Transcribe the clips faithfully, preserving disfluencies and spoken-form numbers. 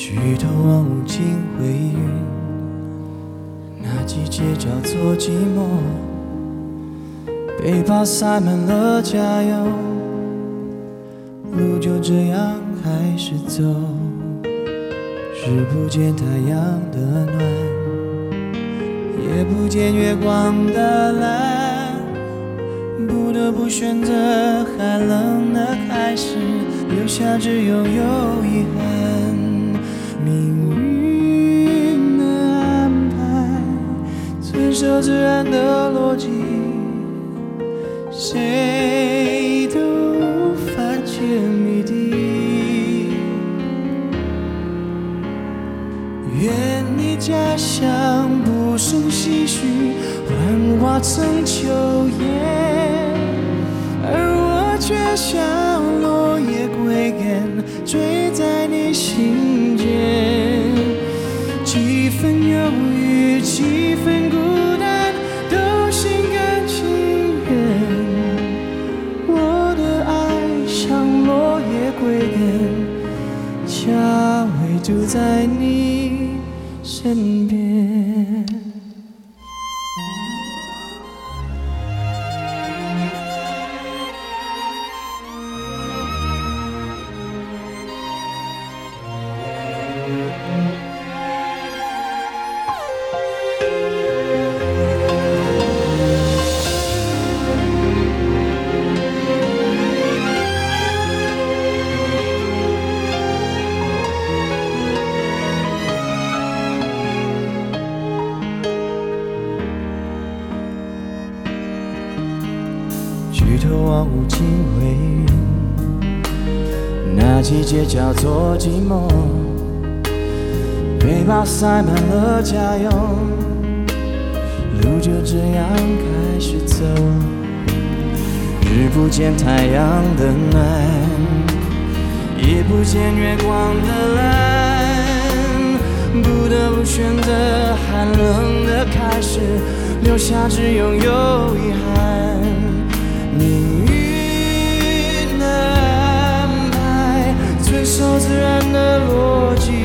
举头望无尽回云，那季节叫做寂寞，背包塞满了加油，路就这样开始走。视不见太阳的暖，也不见月光的蓝，不得不选择寒冷的开始，留下只有有遗憾。命运的安排，遵守自然的逻辑，谁都无法解谜底。愿你家乡不胜唏嘘，幻化成秋叶，而我却像落叶归根，坠在你心间。几分忧郁，几分孤单，都心甘情愿。我的爱像落叶归根，家唯独在你身边。举头望无尽回云，那季节叫做寂寞，背包塞满了加油，路就这样开始走。日不见太阳的暖，也不见月光的蓝，不得不选择寒冷的开始，留下只有有遗憾。命运的安排，遵守自然的逻辑，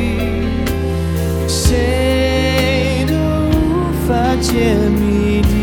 谁都无法解谜底。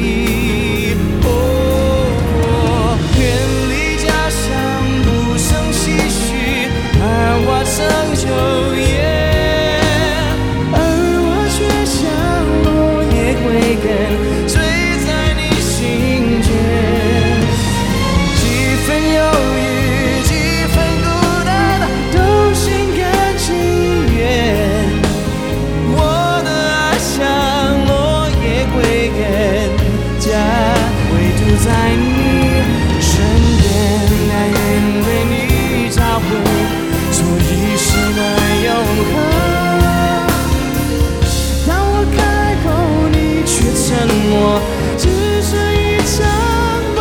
哦，远离家乡，不胜唏嘘，幻化成秋叶，而我却像落叶归根，坠在你心间。几分忧郁，几分孤单，都心甘情愿。我的爱像落叶归根，家唯独在你身边。爱愿为你找回所遗失的永恒。当我开口，你却沉默，只是一场。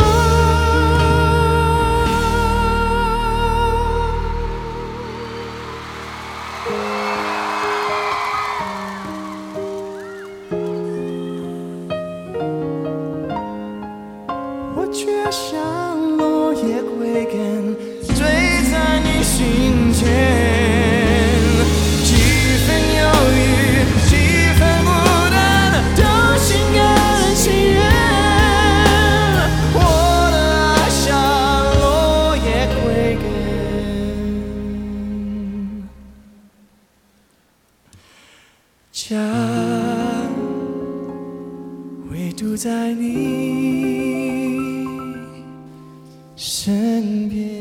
我却像落叶归根，坠在你心间。几分忧郁，几分孤单，都心甘情愿。我的爱像落叶归根，家唯独在你身边。